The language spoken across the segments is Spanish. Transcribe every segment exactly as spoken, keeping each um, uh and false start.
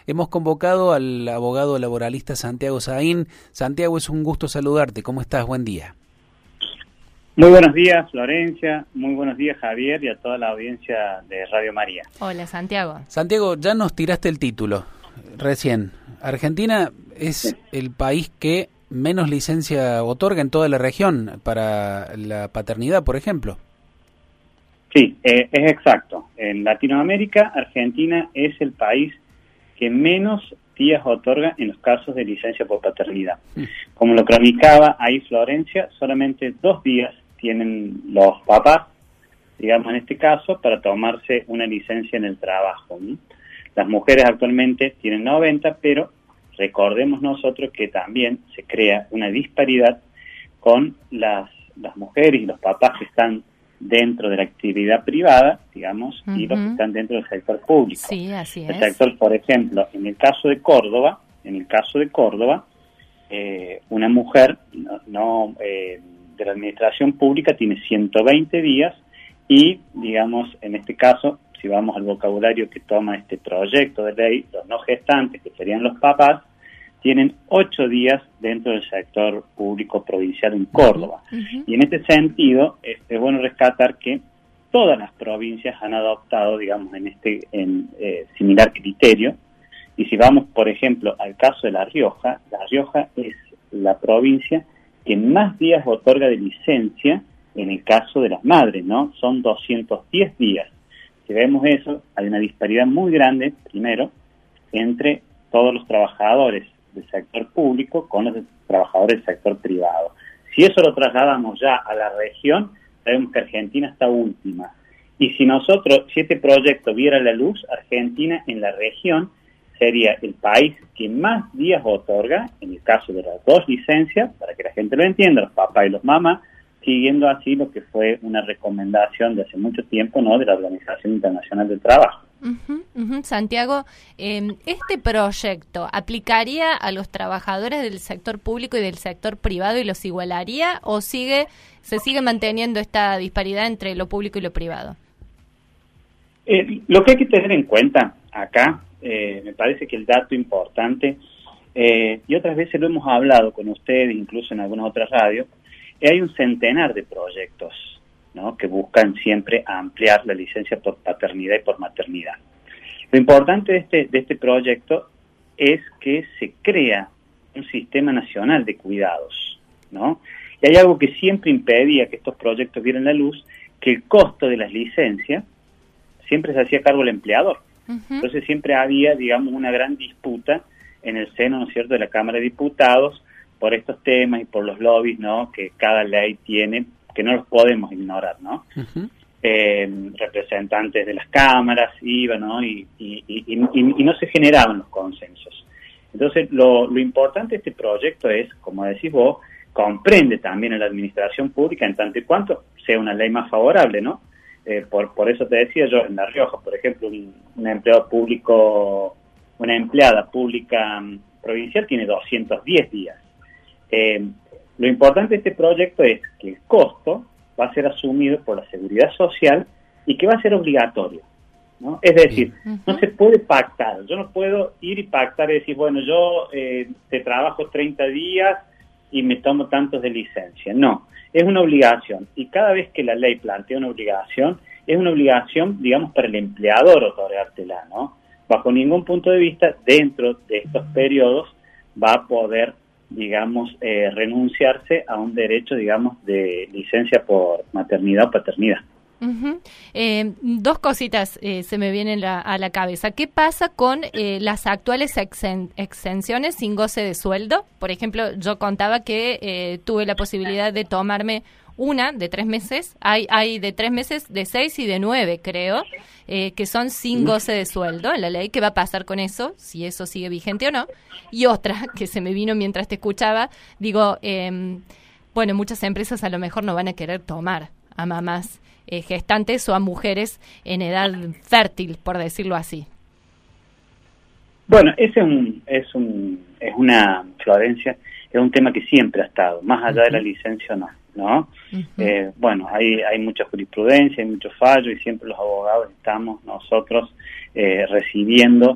Hemos convocado al abogado laboralista Santiago Saín. Santiago, es un gusto saludarte. ¿Cómo estás? Buen día. Muy buenos días, Florencia. Muy buenos días, Javier, y a toda la audiencia de Radio María. Hola, Santiago. Santiago, ya nos tiraste el título recién. Argentina es sí. el país que menos licencia otorga en toda la región para la paternidad, por ejemplo. Sí, eh, es exacto. En Latinoamérica, Argentina es el país que menos días otorga en los casos de licencia por paternidad. Mm. Como lo cronicaba ahí Florencia, solamente dos días tienen los papás, digamos en este caso, para tomarse una licencia en el trabajo, ¿no? Las mujeres actualmente tienen noventa, pero recordemos nosotros que también se crea una disparidad con las, las mujeres y los papás que están dentro de la actividad privada, digamos, uh-huh. y los que están dentro del sector público. Sí, así es. El sector, por ejemplo, en el caso de Córdoba, en el caso de Córdoba, eh, una mujer no, no eh, de la administración pública tiene ciento veinte días y, digamos, en este caso, si vamos al vocabulario que toma este proyecto de ley, los no gestantes, que serían los papás, tienen ocho días dentro del sector público provincial en Córdoba. Uh-huh. Y en este sentido, es, es bueno rescatar que todas las provincias han adoptado, digamos, en este en eh, similar criterio. Y si vamos, por ejemplo, al caso de La Rioja, La Rioja es la provincia que más días otorga de licencia en el caso de las madres, ¿no? Son doscientos diez días. Si vemos eso, hay una disparidad muy grande, primero, entre todos los trabajadores del sector público con los trabajadores del sector privado. Si eso lo trasladamos ya a la región, sabemos que Argentina está última. Y si nosotros, si este proyecto viera la luz, Argentina en la región sería el país que más días otorga, en el caso de las dos licencias, para que la gente lo entienda, los papás y los mamás, siguiendo así lo que fue una recomendación de hace mucho tiempo, ¿no?, de la Organización Internacional del Trabajo. Uh-huh, uh-huh. Santiago, eh, ¿este proyecto aplicaría a los trabajadores del sector público y del sector privado y los igualaría o sigue se sigue manteniendo esta disparidad entre lo público y lo privado? Eh, lo que hay que tener en cuenta acá, eh, me parece que el dato importante, eh, y otras veces lo hemos hablado con ustedes, incluso en algunas otras radios, eh, hay un centenar de proyectos, ¿no?, que buscan siempre ampliar la licencia por paternidad y por maternidad. Lo importante de este, de este proyecto es que se crea un sistema nacional de cuidados, ¿no? Y hay algo que siempre impedía que estos proyectos vieran la luz, que el costo de las licencias siempre se hacía cargo el empleador. Uh-huh. Entonces siempre había, digamos, una gran disputa en el seno, ¿no es cierto?, de la Cámara de Diputados por estos temas y por los lobbies, ¿no?, que cada ley tiene, que no los podemos ignorar, ¿no? Uh-huh. Eh, representantes de las cámaras iban, ¿no? Y, y, y, y, y no se generaban los consensos. Entonces, lo, lo importante de este proyecto es, como decís vos, comprende también a la administración pública en tanto y cuanto sea una ley más favorable, ¿no? Eh, por, por eso te decía yo, en La Rioja, por ejemplo, un, un empleado público, una empleada pública um, provincial tiene doscientos diez días. Eh, Lo importante de este proyecto es que el costo va a ser asumido por la Seguridad Social y que va a ser obligatorio, ¿no? Es decir, uh-huh. no se puede pactar. Yo no puedo ir y pactar y decir, bueno, yo eh, te trabajo treinta días y me tomo tantos de licencia. No, es una obligación. Y cada vez que la ley plantea una obligación, es una obligación, digamos, para el empleador otorgártela, ¿no? Bajo ningún punto de vista, dentro de estos periodos, va a poder, digamos, eh, renunciarse a un derecho, digamos, de licencia por maternidad o paternidad. Uh-huh. Eh, dos cositas eh, se me vienen la, a la cabeza. ¿Qué pasa con eh, las actuales exen- exenciones sin goce de sueldo? Por ejemplo, yo contaba que eh, tuve la posibilidad de tomarme una de tres meses. Hay, hay de tres meses, de seis y de nueve, creo, eh, que son sin goce de sueldo en la ley. ¿Qué va a pasar con eso? Si eso sigue vigente o no. Y otra que se me vino mientras te escuchaba, digo, eh, bueno, muchas empresas a lo mejor no van a querer tomar a mamás eh, gestantes o a mujeres en edad fértil, por decirlo así. Bueno, ese es un, es un, es una, Florencia, es un tema que siempre ha estado, más allá uh-huh. de la licencia o no, ¿no? Uh-huh. Eh, bueno, hay, hay mucha jurisprudencia, hay muchos fallos y siempre los abogados estamos nosotros eh, recibiendo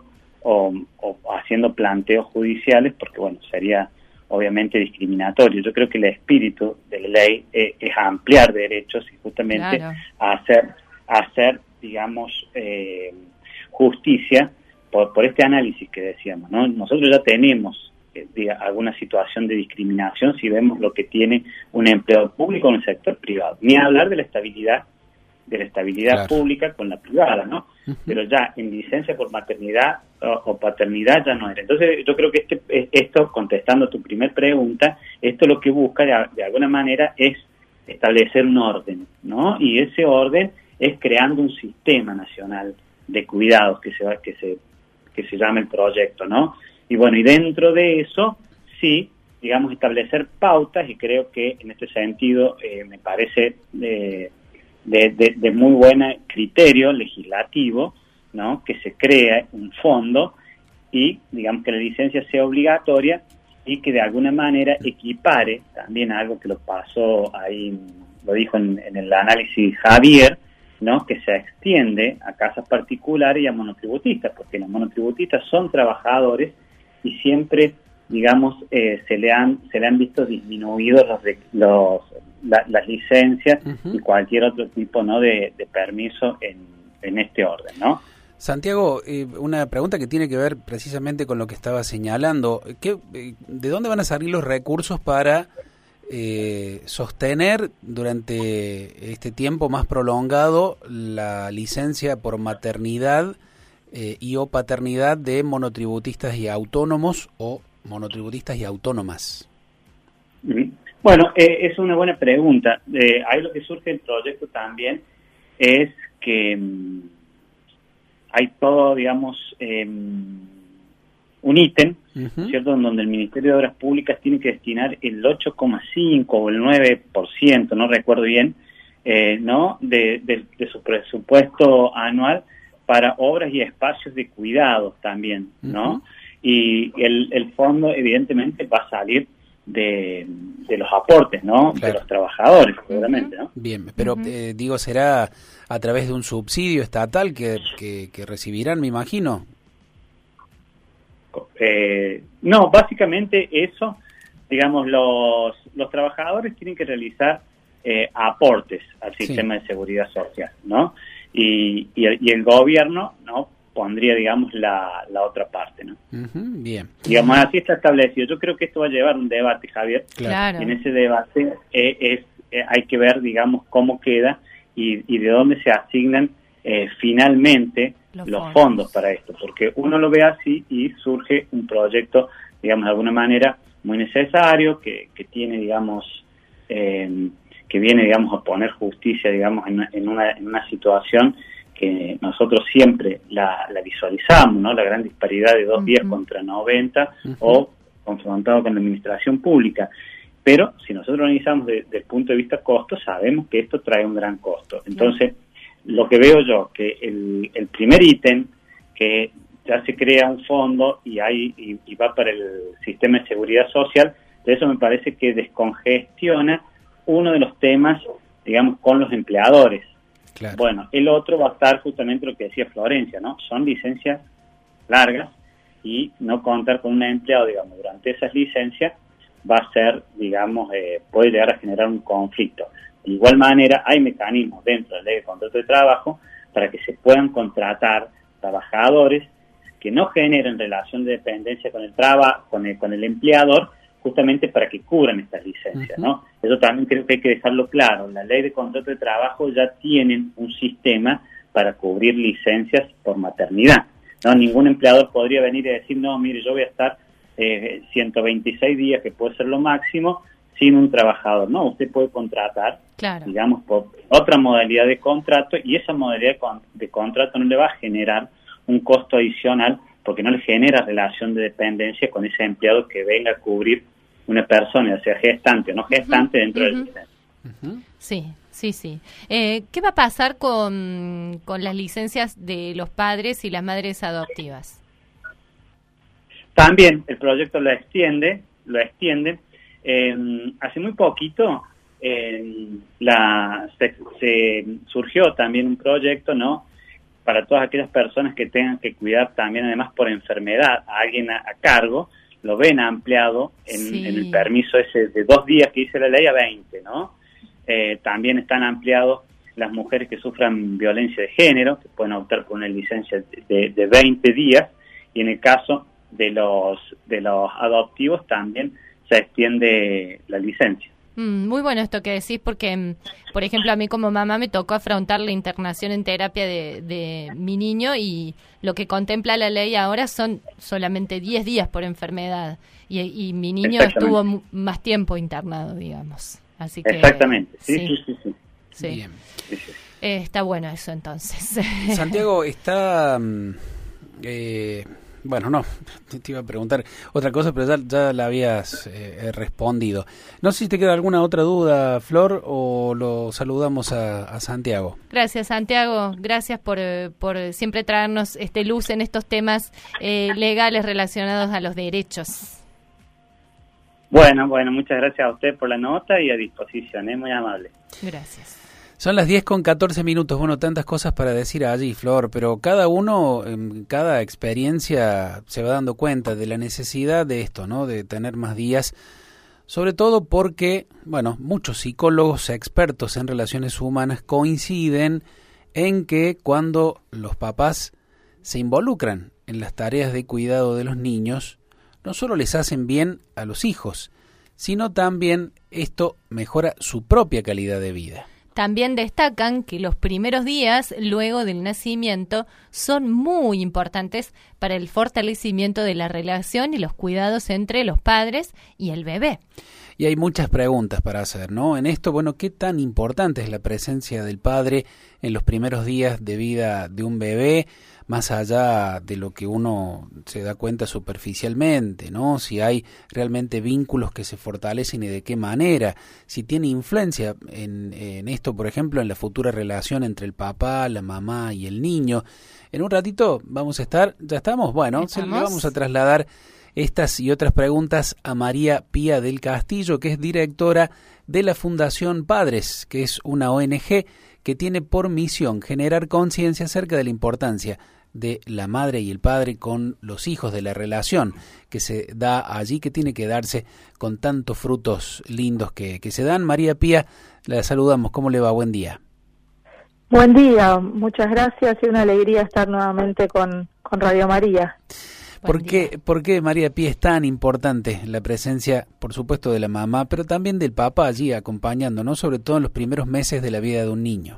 o, o haciendo planteos judiciales, porque bueno, sería obviamente discriminatorio. Yo creo que el espíritu de la ley es, es ampliar derechos y justamente claro. hacer, hacer digamos, eh, justicia por, por este análisis que decíamos, ¿no? Nosotros ya tenemos eh, diga, alguna situación de discriminación si vemos lo que tiene un empleado público en el sector privado. Ni hablar de la estabilidad de la estabilidad claro. pública con la privada, ¿no? Uh-huh. Pero ya en licencia por maternidad o, o paternidad ya no era. Entonces yo creo que este, esto, contestando a tu primer pregunta, esto lo que busca de, de alguna manera es establecer un orden, ¿no? Y ese orden es creando un sistema nacional de cuidados que se que se que se llama el proyecto, ¿no? Y bueno, y dentro de eso, sí, digamos, establecer pautas, y creo que en este sentido eh, me parece eh, De, de, de muy buen criterio legislativo, ¿no? Que se crea un fondo y, digamos, que la licencia sea obligatoria y que de alguna manera equipare también algo que lo pasó ahí, lo dijo en, en el análisis Javier, ¿no? Que se extiende a casas particulares y a monotributistas, porque los monotributistas son trabajadores y siempre, digamos, eh, se le han se le han visto disminuidos los, los La, las licencias uh-huh. y cualquier otro tipo, ¿no? de, de permiso en, en este orden, ¿no? Santiago, eh, una pregunta que tiene que ver precisamente con lo que estaba señalando. ¿Qué, eh, ¿De dónde van a salir los recursos para eh, sostener durante este tiempo más prolongado la licencia por maternidad eh, y o paternidad de monotributistas y autónomos o monotributistas y autónomas? Uh-huh. Bueno, eh, es una buena pregunta. Eh, ahí lo que surge del proyecto también es que mmm, hay todo, digamos, eh, un ítem, uh-huh. ¿cierto?, en donde el Ministerio de Obras Públicas tiene que destinar el ocho coma cinco o el nueve por ciento, no recuerdo bien, eh, ¿no?, de, de, de su presupuesto anual para obras y espacios de cuidado también, ¿no? Uh-huh. Y el, el fondo, evidentemente, va a salir de, de los aportes, ¿no? Claro. De los trabajadores, seguramente, ¿no? Bien, pero uh-huh. eh, digo, será a través de un subsidio estatal que, que, que recibirán, me imagino. Eh, no, básicamente eso, digamos, los, los trabajadores tienen que realizar eh, aportes al sistema sí. de seguridad social, ¿no? Y, y, el, y el gobierno, ¿no?, pondría, digamos, la, la otra parte, ¿no? Uh-huh, bien. Digamos, así está establecido. Yo creo que esto va a llevar un debate, Javier. Claro. En ese debate eh, es eh, hay que ver, digamos, cómo queda y, y de dónde se asignan eh, finalmente los, los fondos. fondos para esto, porque uno lo ve así y surge un proyecto, digamos, de alguna manera muy necesario, que, que tiene, digamos, eh, que viene, digamos, a poner justicia, digamos, en, en, una, en una situación que nosotros siempre la, la visualizamos, ¿no? La gran disparidad de dos uh-huh. días contra noventa uh-huh. o confrontado con la administración pública. Pero si nosotros analizamos desde el punto de vista costo, sabemos que esto trae un gran costo. Entonces, uh-huh. lo que veo yo, que el, el primer ítem, que ya se crea un fondo y, hay, y, y va para el sistema de seguridad social, de eso me parece que descongestiona uno de los temas, digamos, con los empleadores. Claro. Bueno, el otro va a estar justamente lo que decía Florencia, ¿no? Son licencias largas y no contar con un empleado, digamos, durante esas licencias va a ser, digamos, eh, puede llegar a generar un conflicto. De igual manera, hay mecanismos dentro de la ley de contrato de trabajo para que se puedan contratar trabajadores que no generen relación de dependencia con el trabajo, con el, con el empleador, justamente para que cubran estas licencias, uh-huh. ¿no? Eso también creo que hay que dejarlo claro. La ley de contrato de trabajo ya tienen un sistema para cubrir licencias por maternidad, ¿no? Ningún empleador podría venir y decir, no, mire, yo voy a estar eh, ciento veintiséis días, que puede ser lo máximo, sin un trabajador. No, usted puede contratar, claro. digamos, por otra modalidad de contrato, y esa modalidad de, con- de contrato no le va a generar un costo adicional, porque no le genera relación de dependencia con ese empleado que venga a cubrir una persona, ya sea gestante o no gestante, uh-huh, dentro uh-huh. del licencia. Uh-huh. Sí, sí, sí. Eh, ¿Qué va a pasar con, con las licencias de los padres y las madres adoptivas? También el proyecto lo extiende, lo extiende. Eh, hace muy poquito eh, la, se, se surgió también un proyecto, ¿no?, para todas aquellas personas que tengan que cuidar también, además por enfermedad, a alguien a, a cargo, lo ven ampliado en, sí. en el permiso ese de dos días que dice la ley a veinte, ¿no? Eh, también están ampliados las mujeres que sufran violencia de género, que pueden optar por una licencia de, de veinte días, y en el caso de los de los adoptivos también se extiende la licencia. Mm, muy bueno esto que decís, porque, por ejemplo, a mí como mamá me tocó afrontar la internación en terapia de, de mi niño, y lo que contempla la ley ahora son solamente diez días por enfermedad, y, y mi niño estuvo m- más tiempo internado, digamos. Así que, exactamente, sí, sí, sí. sí, sí. sí. Bien. Sí, sí. Eh, está bueno eso entonces. Santiago, está... Eh, bueno, no, te iba a preguntar otra cosa, pero ya, ya la habías eh, respondido. No sé si te queda alguna otra duda, Flor, o lo saludamos a, a Santiago. Gracias, Santiago. Gracias por, por siempre traernos este luz en estos temas eh, legales relacionados a los derechos. Bueno, bueno, muchas gracias a usted por la nota y a disposición, es muy amable. Gracias. Son las diez con catorce minutos, bueno, tantas cosas para decir allí, Flor, pero cada uno, en cada experiencia se va dando cuenta de la necesidad de esto, ¿no? De tener más días, sobre todo porque, bueno, muchos psicólogos expertos en relaciones humanas coinciden en que cuando los papás se involucran en las tareas de cuidado de los niños, no solo les hacen bien a los hijos, sino también esto mejora su propia calidad de vida. También destacan que los primeros días luego del nacimiento son muy importantes para el fortalecimiento de la relación y los cuidados entre los padres y el bebé. Y hay muchas preguntas para hacer, ¿no? En esto, bueno, ¿qué tan importante es la presencia del padre en los primeros días de vida de un bebé, más allá de lo que uno se da cuenta superficialmente, ¿no? Si hay realmente vínculos que se fortalecen y de qué manera, si tiene influencia en, en esto, por ejemplo, en la futura relación entre el papá, la mamá y el niño. En un ratito vamos a estar, ¿ya estamos? Bueno, se le vamos a trasladar estas y otras preguntas a María Pía del Castillo, que es directora de la Fundación Padres, que es una O N G que tiene por misión generar conciencia acerca de la importancia de la madre y el padre con los hijos, de la relación que se da allí, que tiene que darse con tantos frutos lindos que, que se dan. María Pía, la saludamos. ¿Cómo le va? Buen día. Buen día, muchas gracias y una alegría estar nuevamente con, con Radio María. ¿Por qué, ¿Por qué, María Pía, es tan importante la presencia, por supuesto, de la mamá, pero también del papá allí acompañando, ¿no? Sobre todo en los primeros meses de la vida de un niño?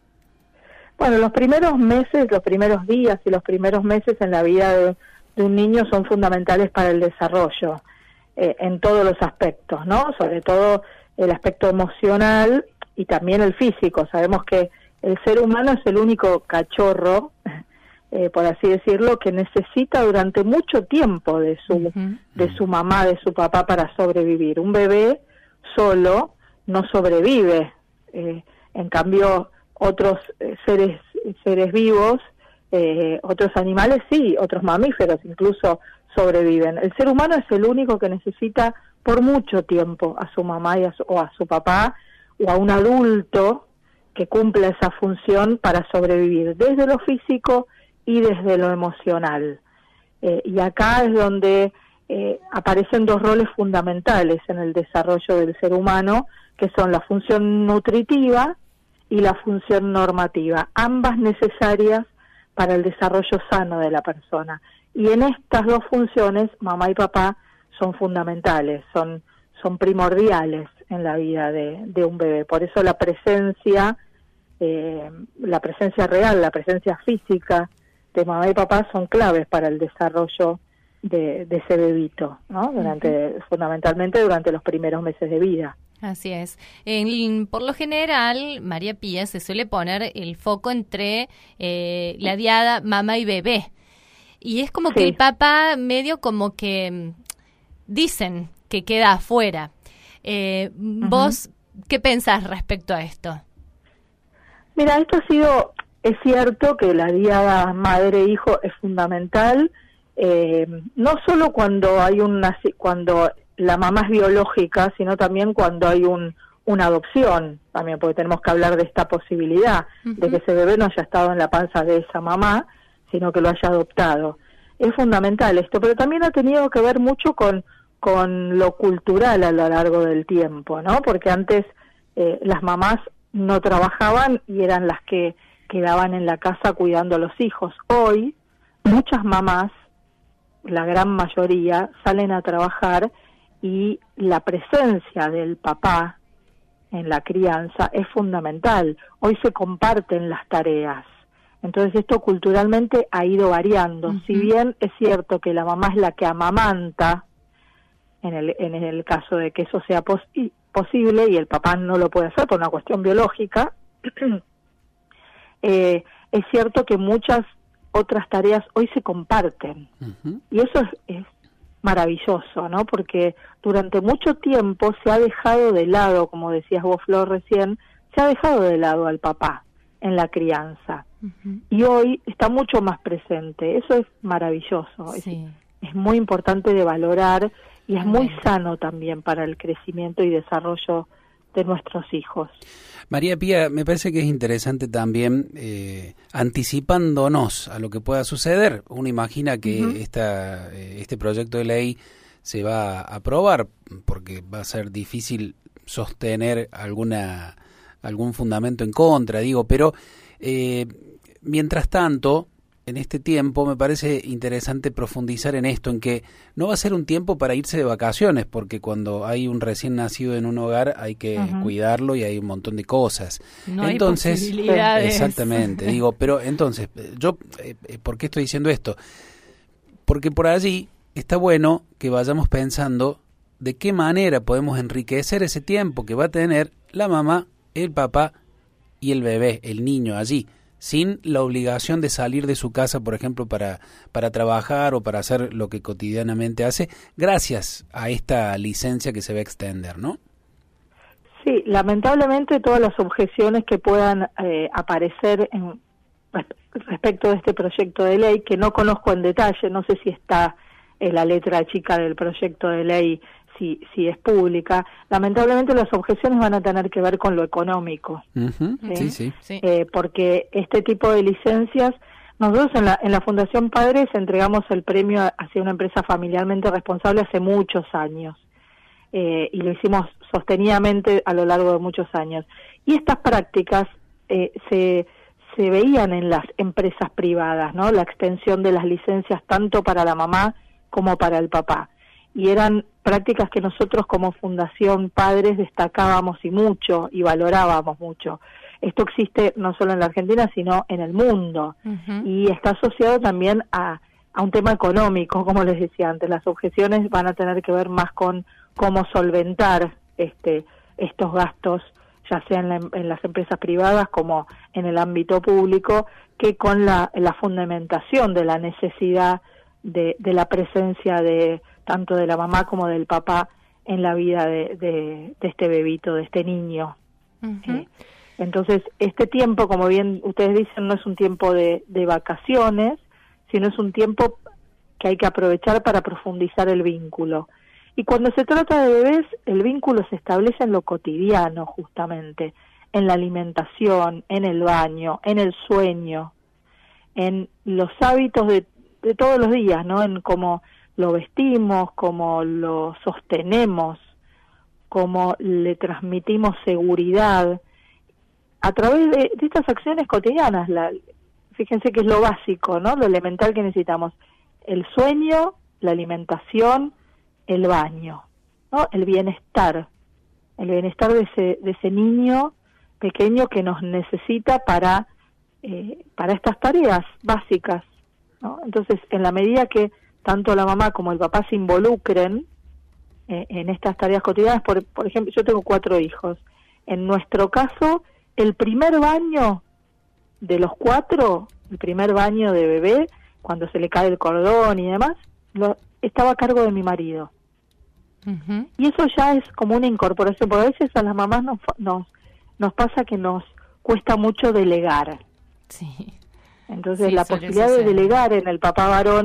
Bueno, los primeros meses, los primeros días y los primeros meses en la vida de, de un niño son fundamentales para el desarrollo, eh, en todos los aspectos, ¿no? Sobre todo el aspecto emocional y también el físico. Sabemos que el ser humano es el único cachorro, Eh, por así decirlo, que necesita durante mucho tiempo de su uh-huh. de su mamá, de su papá para sobrevivir. Un bebé solo no sobrevive. Eh, en cambio, otros eh, seres seres vivos, eh, otros animales sí, otros mamíferos incluso sobreviven. El ser humano es el único que necesita por mucho tiempo a su mamá y a su, o a su papá o a un adulto que cumpla esa función para sobrevivir, desde lo físico y desde lo emocional. Eh, y acá es donde eh, aparecen dos roles fundamentales en el desarrollo del ser humano, que son la función nutritiva y la función normativa, ambas necesarias para el desarrollo sano de la persona. Y en estas dos funciones, mamá y papá son fundamentales, son, son primordiales en la vida de, de un bebé. Por eso la presencia, eh, la presencia real, la presencia física de mamá y papá son claves para el desarrollo de, de ese bebito, ¿no? Durante, uh-huh. fundamentalmente durante los primeros meses de vida. Así es. En, por lo general, María Pía, se suele poner el foco entre eh, la diada mamá y bebé. Y es como sí. que el papá medio como que dicen que queda afuera. Eh, uh-huh. ¿Vos qué pensás respecto a esto? Mira, esto ha sido... Es cierto que la diada madre-hijo es fundamental, eh, no solo cuando hay un cuando la mamá es biológica, sino también cuando hay un, una adopción también, porque tenemos que hablar de esta posibilidad, uh-huh. de que ese bebé no haya estado en la panza de esa mamá, sino que lo haya adoptado. Es fundamental esto, pero también ha tenido que ver mucho con, con lo cultural a lo largo del tiempo, ¿no? Porque antes eh, las mamás no trabajaban y eran las que quedaban en la casa cuidando a los hijos. Hoy, muchas mamás, la gran mayoría, salen a trabajar y la presencia del papá en la crianza es fundamental. Hoy se comparten las tareas. Entonces esto culturalmente ha ido variando. Uh-huh. Si bien es cierto que la mamá es la que amamanta, en el, en el caso de que eso sea pos- posible y el papá no lo puede hacer por una cuestión biológica, eh, es cierto que muchas otras tareas hoy se comparten. Uh-huh. Y eso es, es maravilloso, ¿no? Porque durante mucho tiempo se ha dejado de lado, como decías vos, Flor, recién, se ha dejado de lado al papá en la crianza. Uh-huh. Y hoy está mucho más presente. Eso es maravilloso. Sí. Es, es muy importante de valorar y es muy sano también para el crecimiento y desarrollo de nuestros hijos. María Pía, me parece que es interesante también, eh, anticipándonos a lo que pueda suceder. Uno imagina que uh-huh. esta, eh, este proyecto de ley se va a aprobar, porque va a ser difícil sostener alguna algún fundamento en contra, digo, pero eh, mientras tanto, en este tiempo me parece interesante profundizar en esto, en que no va a ser un tiempo para irse de vacaciones, porque cuando hay un recién nacido en un hogar hay que uh-huh. cuidarlo y hay un montón de cosas. No entonces, hay posibilidades. Exactamente, digo, pero entonces, yo, eh, ¿por qué estoy diciendo esto? Porque por allí está bueno que vayamos pensando de qué manera podemos enriquecer ese tiempo que va a tener la mamá, el papá y el bebé, el niño allí, sin la obligación de salir de su casa, por ejemplo, para, para trabajar o para hacer lo que cotidianamente hace, gracias a esta licencia que se va a extender, ¿no? Sí, lamentablemente todas las objeciones que puedan eh, aparecer en, respecto de este proyecto de ley, que no conozco en detalle, no sé si está en la letra chica del proyecto de ley, si si es pública, lamentablemente las objeciones van a tener que ver con lo económico. Uh-huh. ¿Sí? Sí, sí. Eh, porque este tipo de licencias, nosotros en la, en la Fundación Padres entregamos el premio hacia una empresa familiarmente responsable hace muchos años, eh, y lo hicimos sostenidamente a lo largo de muchos años. Y estas prácticas eh, se, se veían en las empresas privadas, ¿no? La extensión de las licencias tanto para la mamá como para el papá. Y eran prácticas que nosotros como Fundación Padres destacábamos y mucho, y valorábamos mucho. Esto existe no solo en la Argentina, sino en el mundo. Uh-huh. Y está asociado también a, a un tema económico, como les decía antes. Las objeciones van a tener que ver más con cómo solventar este estos gastos, ya sea en, la, en las empresas privadas como en el ámbito público, que con la, la fundamentación de la necesidad de, de la presencia de tanto de la mamá como del papá en la vida de, de, de este bebito, de este niño. Uh-huh. ¿Sí? Entonces, este tiempo, como bien ustedes dicen, no es un tiempo de, de vacaciones, sino es un tiempo que hay que aprovechar para profundizar el vínculo. Y cuando se trata de bebés, el vínculo se establece en lo cotidiano, justamente, en la alimentación, en el baño, en el sueño, en los hábitos de, de todos los días, ¿no? En cómo lo vestimos, cómo lo sostenemos, cómo le transmitimos seguridad a través de, de estas acciones cotidianas. La, fíjense que es lo básico, ¿no? Lo elemental que necesitamos: el sueño, la alimentación, el baño, ¿no? El bienestar, el bienestar de ese, de ese niño pequeño que nos necesita para eh, para estas tareas básicas, ¿no? Entonces, en la medida que tanto la mamá como el papá se involucren eh, en estas tareas cotidianas, por, por ejemplo, yo tengo cuatro hijos. En nuestro caso, el primer baño de los cuatro, el primer baño de bebé, cuando se le cae el cordón y demás, lo, estaba a cargo de mi marido. Uh-huh. Y eso ya es como una incorporación, porque a veces a las mamás nos, nos, nos pasa que nos cuesta mucho delegar. Sí. Entonces sí, la posibilidad de delegar en el papá varón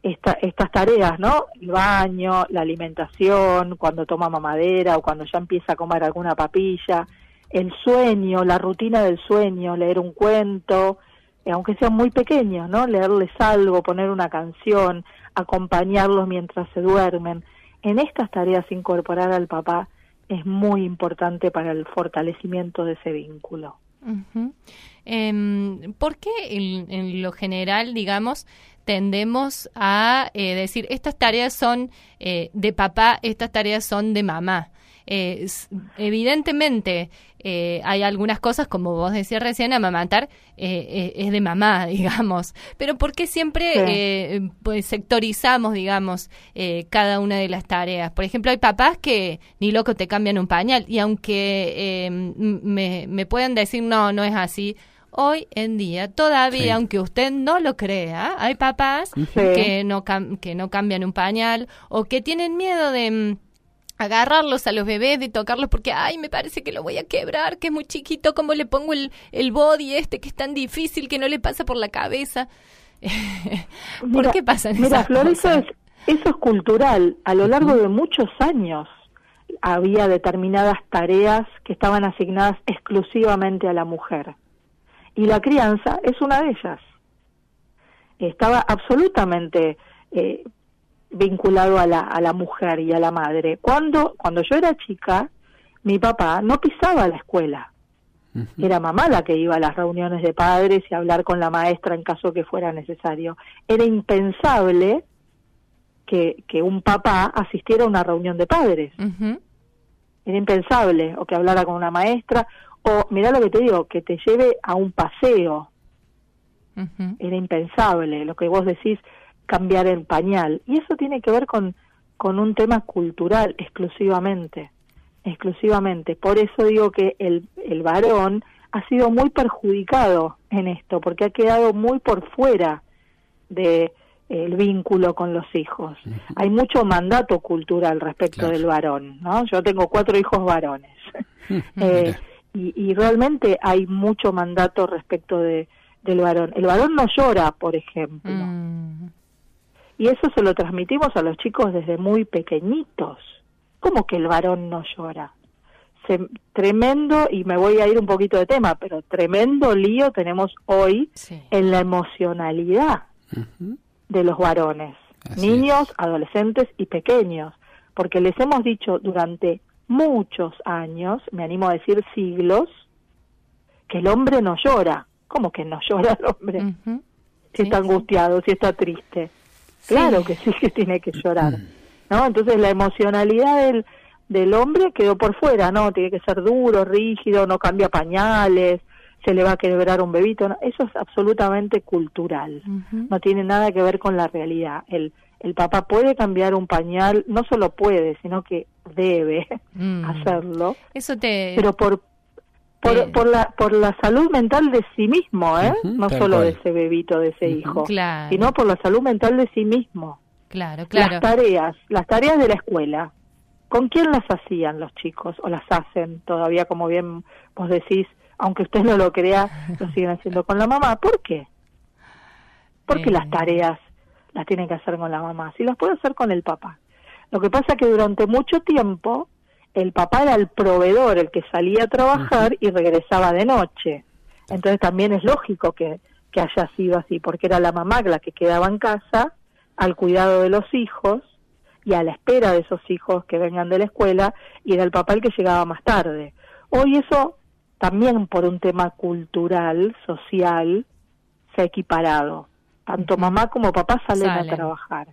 esta, estas tareas, ¿no? El baño, la alimentación, cuando toma mamadera o cuando ya empieza a comer alguna papilla, el sueño, la rutina del sueño, leer un cuento, eh, aunque sean muy pequeños, ¿no? Leerles algo, poner una canción, acompañarlos mientras se duermen. En estas tareas incorporar al papá es muy importante para el fortalecimiento de ese vínculo. Uh-huh. Eh, ¿Por qué en, en lo general, digamos, tendemos a eh, decir estas tareas son eh, de papá, estas tareas son de mamá? Eh, evidentemente eh, hay algunas cosas, como vos decías recién, amamantar eh, eh, es de mamá, digamos, pero ¿por qué siempre sí. eh, pues sectorizamos, digamos, eh, cada una de las tareas? Por ejemplo, hay papás que ni loco te cambian un pañal, y aunque eh, me, me puedan decir no, no es así, hoy en día todavía, sí. aunque usted no lo crea, hay papás sí. que no cam- que no cambian un pañal, o que tienen miedo de agarrarlos a los bebés, de tocarlos porque, ay, me parece que lo voy a quebrar, que es muy chiquito, ¿cómo le pongo el, el body este que es tan difícil, que no le pasa por la cabeza? ¿Por mira, qué pasan mira, esas Flor, cosas? Eso es, eso es cultural. A lo largo de muchos años había determinadas tareas que estaban asignadas exclusivamente a la mujer. Y la crianza es una de ellas. Estaba absolutamente eh, vinculado a la, a la mujer y a la madre. Cuando, cuando yo era chica, mi papá no pisaba la escuela. Uh-huh. Era mamá la que iba a las reuniones de padres y a hablar con la maestra en caso que fuera necesario. Era impensable que, que un papá asistiera a una reunión de padres. Uh-huh. Era impensable, o que hablara con una maestra, o, mirá lo que te digo, que te lleve a un paseo. Uh-huh. Era impensable, lo que vos decís, cambiar el pañal. Y eso tiene que ver con, con un tema cultural exclusivamente, exclusivamente. Por eso digo que el, el varón ha sido muy perjudicado en esto, porque ha quedado muy por fuera de eh, el vínculo con los hijos. Uh-huh. Hay mucho mandato cultural respecto claro. del varón, ¿no? Yo tengo cuatro hijos varones. Uh-huh. eh, y, y realmente hay mucho mandato respecto de del varón. El varón no llora, por ejemplo. Mm. Y eso se lo transmitimos a los chicos desde muy pequeñitos. ¿Cómo que el varón no llora? Se, tremendo, y me voy a ir un poquito de tema, pero tremendo lío tenemos hoy sí. en la emocionalidad uh-huh. de los varones. Así niños, es. adolescentes y pequeños. Porque les hemos dicho durante muchos años, me animo a decir siglos, que el hombre no llora. ¿Cómo que no llora el hombre? Uh-huh. Si sí, está angustiado, sí. si está triste. Sí. Claro que sí que tiene que llorar, ¿no? Entonces la emocionalidad del, del hombre quedó por fuera, ¿no? Tiene que ser duro, rígido, no cambia pañales, se le va a quebrar un bebito, ¿no? Eso es absolutamente cultural, uh-huh. no tiene nada que ver con la realidad. El, el papá puede cambiar un pañal, no solo puede, sino que debe mm. hacerlo, Eso te... pero por Por, por la por la salud mental de sí mismo, ¿eh? Uh-huh, no solo cual. de ese bebito, de ese uh-huh, hijo, claro. sino por la salud mental de sí mismo. Claro, claro. Las tareas, las tareas de la escuela, ¿con quién las hacían los chicos? ¿O las hacen todavía, como bien vos decís, aunque usted no lo crea, lo siguen haciendo con la mamá? ¿Por qué? Porque eh. las tareas las tienen que hacer con la mamá, si las puede hacer con el papá. Lo que pasa es que durante mucho tiempo el papá era el proveedor, el que salía a trabajar uh-huh. y regresaba de noche. Entonces también es lógico que, que haya sido así, porque era la mamá la que quedaba en casa al cuidado de los hijos y a la espera de esos hijos que vengan de la escuela, y era el papá el que llegaba más tarde. Hoy eso también por un tema cultural, social, se ha equiparado. Tanto uh-huh. mamá como papá salen, salen. a trabajar.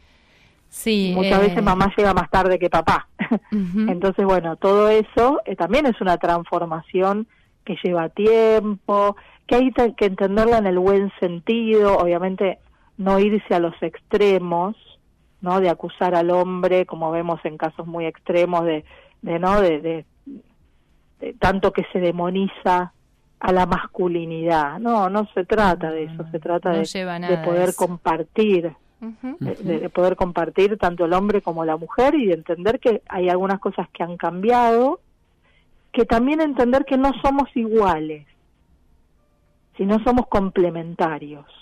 Sí, Muchas eh... veces mamá llega más tarde que papá. Uh-huh. Entonces, bueno, todo eso eh, también es una transformación que lleva tiempo, que hay te- que entenderla en el buen sentido, obviamente no irse a los extremos, ¿no? De acusar al hombre, como vemos en casos muy extremos, de, de no de, de, de tanto que se demoniza a la masculinidad. No, no se trata de eso, se trata no de, de poder compartir. Uh-huh. De, de poder compartir tanto el hombre como la mujer, y de entender que hay algunas cosas que han cambiado, que también entender que no somos iguales, sino somos complementarios.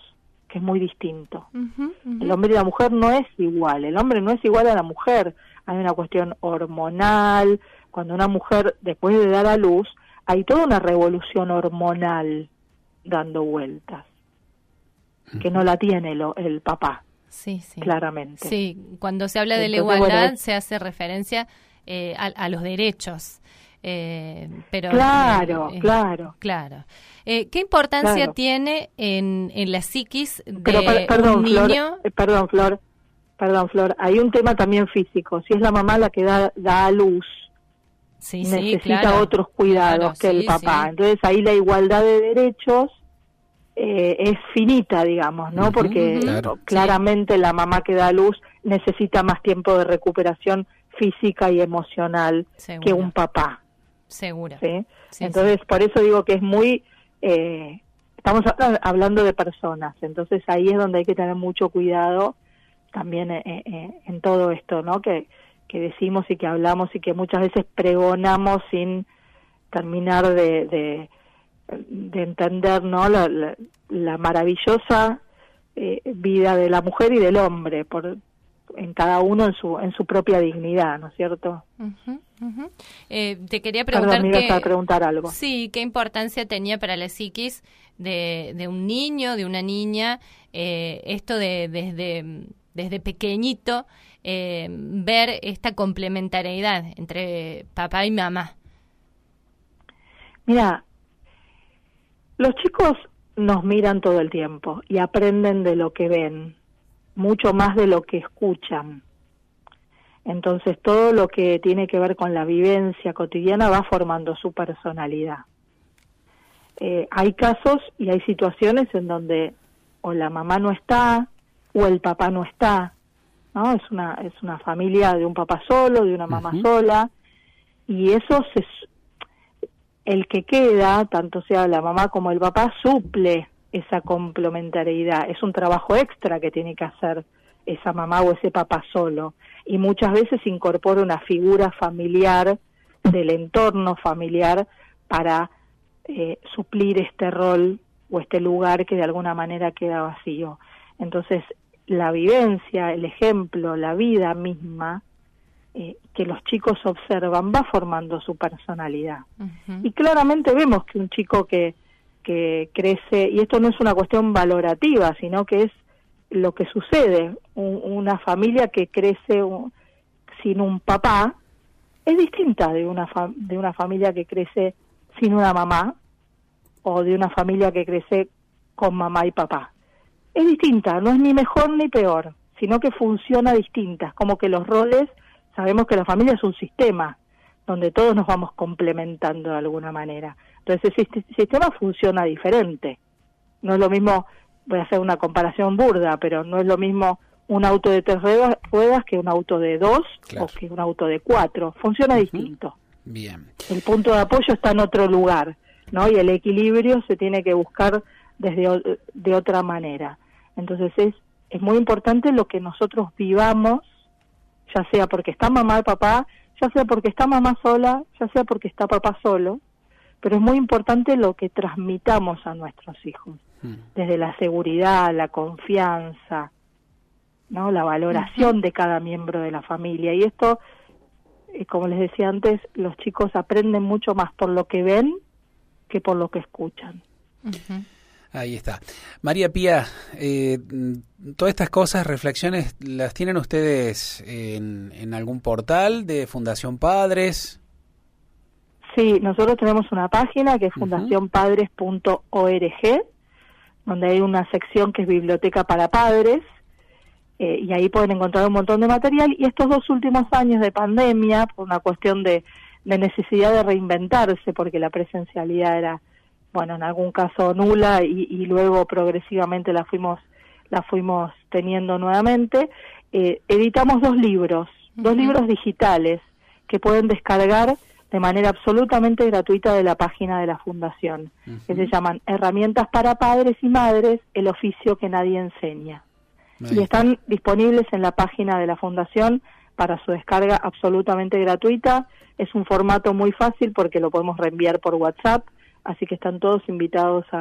que es muy distinto. Uh-huh, uh-huh. El hombre y la mujer no es igual, el hombre no es igual a la mujer, hay una cuestión hormonal, cuando una mujer después de dar a luz, hay toda una revolución hormonal dando vueltas, que no la tiene lo, el papá, sí, sí. claramente. Sí, cuando se habla de la Entonces, igualdad bueno, se hace referencia eh, a, a los derechos. Eh, pero claro, eh, eh, claro. Claro. Eh, ¿Qué importancia Claro. tiene en, en la psiquis de Pero, per- perdón, un Flor, niño? eh, perdón, Flor, perdón, Flor, hay un tema también físico. Si es la mamá la que da, da a luz, Sí, sí, necesita claro. otros cuidados Claro, que el sí, papá. sí. Entonces ahí la igualdad de derechos eh, es finita, digamos, ¿no? Ujú, Porque claro. claramente la mamá que da a luz necesita más tiempo de recuperación física y emocional Seguro. que un papá. Seguro. ¿Sí? Sí, Entonces, por eso digo que es muy... Eh, estamos hablando de personas, entonces ahí es donde hay que tener mucho cuidado también eh, eh, en todo esto, ¿no? Que, que decimos y que hablamos y que muchas veces pregonamos sin terminar de, de, de entender, ¿no? La, la, la maravillosa eh, vida de la mujer y del hombre, por en cada uno en su en su propia dignidad, ¿no es cierto? Uh-huh, uh-huh. Eh, te quería preguntar Perdón, me ibas que, a preguntar algo. sí, qué importancia tenía para la psiquis de, de un niño, de una niña, eh, esto de desde desde pequeñito eh, ver esta complementariedad entre papá y mamá. Mira, los chicos nos miran todo el tiempo y aprenden de lo que ven, mucho más de lo que escuchan. Entonces todo lo que tiene que ver con la vivencia cotidiana va formando su personalidad. Eh, hay casos y hay situaciones en donde o la mamá no está o el papá no está, ¿no? Es una es una familia de un papá solo, de una mamá Uh-huh. sola, y eso se el que queda, tanto sea la mamá como el papá, suple esa complementariedad. Es un trabajo extra que tiene que hacer esa mamá o ese papá solo. Y muchas veces incorpora una figura familiar del entorno familiar para eh, suplir este rol o este lugar que de alguna manera queda vacío. Entonces, la vivencia, el ejemplo, la vida misma eh, que los chicos observan va formando su personalidad. Uh-huh. Y claramente vemos que un chico que, que crece, y esto no es una cuestión valorativa, sino que es lo que sucede, un, una familia que crece un, sin un papá, es distinta de una, fa, de una familia que crece sin una mamá, o de una familia que crece con mamá y papá. Es distinta, no es ni mejor ni peor, sino que funciona distinta, es como que los roles, sabemos que la familia es un sistema, donde todos nos vamos complementando de alguna manera. Entonces ese sistema funciona diferente. No es lo mismo, voy a hacer una comparación burda, pero no es lo mismo un auto de tres ruedas que un auto de dos, claro, o que un auto de cuatro. Funciona uh-huh. distinto. Bien. El punto de apoyo está en otro lugar, ¿no? Y el equilibrio se tiene que buscar desde de otra manera. Entonces es, es muy importante lo que nosotros vivamos, ya sea porque está mamá y papá, ya sea porque está mamá sola, ya sea porque está papá solo, pero es muy importante lo que transmitamos a nuestros hijos, mm. desde la seguridad, la confianza, ¿no? La valoración uh-huh. de cada miembro de la familia. Y esto, eh, como les decía antes, los chicos aprenden mucho más por lo que ven que por lo que escuchan. Uh-huh. Ahí está. María Pía, eh, todas estas cosas, reflexiones, ¿las tienen ustedes en, en algún portal de Fundación Padres? Sí, nosotros tenemos una página que es fundación padres punto org, donde hay una sección que es Biblioteca para Padres, eh, y ahí pueden encontrar un montón de material. Y estos dos últimos años de pandemia, por una cuestión de, de necesidad de reinventarse, porque la presencialidad era, bueno, en algún caso nula, y, y luego progresivamente la fuimos la fuimos teniendo nuevamente, eh, editamos dos libros, uh-huh. dos libros digitales que pueden descargar de manera absolutamente gratuita de la página de la Fundación, uh-huh. que se llaman Herramientas para Padres y Madres, el oficio que nadie enseña. Ahí. Y están disponibles en la página de la Fundación para su descarga absolutamente gratuita. Es un formato muy fácil porque lo podemos reenviar por WhatsApp, así que están todos invitados a,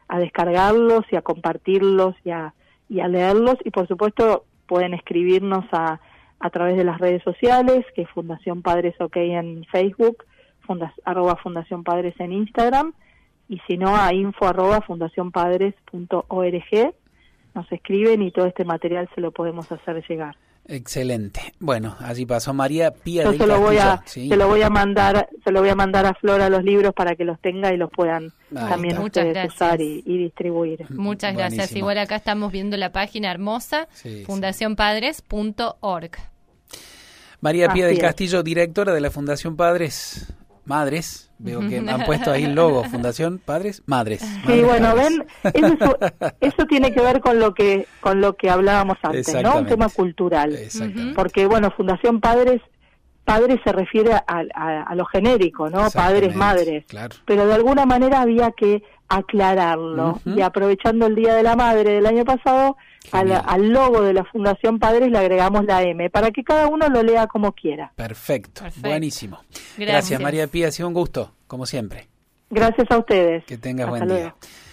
a descargarlos y a compartirlos y a, y a leerlos, y por supuesto pueden escribirnos a, a través de las redes sociales, que es Fundación Padres OK en Facebook, funda, arroba Fundación Padres en Instagram, y si no a info arroba fundacionpadres punto org, nos escriben y todo este material se lo podemos hacer llegar. Excelente. Bueno, allí pasó María Pía Yo del se lo voy a, Castillo. Sí. se lo voy a mandar, se lo voy a mandar a Flora los libros para que los tenga y los puedan Ahí también está. ustedes Muchas usar gracias. y, y distribuir. Muchas gracias. Buenísimo. Igual acá estamos viendo la página hermosa, Sí, fundación padres punto org. María Pía Así del es. Castillo, directora de la Fundación Padres Madres. Veo que han puesto ahí el logo, Fundación Padres Madres. Sí, Madres bueno, Padres. ven, eso, eso tiene que ver con lo que con lo que hablábamos antes, ¿no? Un Exactamente. tema cultural. Exactamente. Porque, bueno, Fundación Padres, padres se refiere a, a, a lo genérico, ¿no? Padres, Exactamente, madres. claro. Pero de alguna manera había que aclararlo. Ujú. Y aprovechando el Día de la Madre del año pasado, al, Genial. al logo de la Fundación Padres le agregamos la M, para que cada uno lo lea como quiera. Perfecto. Perfecto. Buenísimo. Gracias. Gracias, María Pía. Ha sido un gusto, como siempre. Gracias a ustedes. Que tengas Hasta buen luego. día.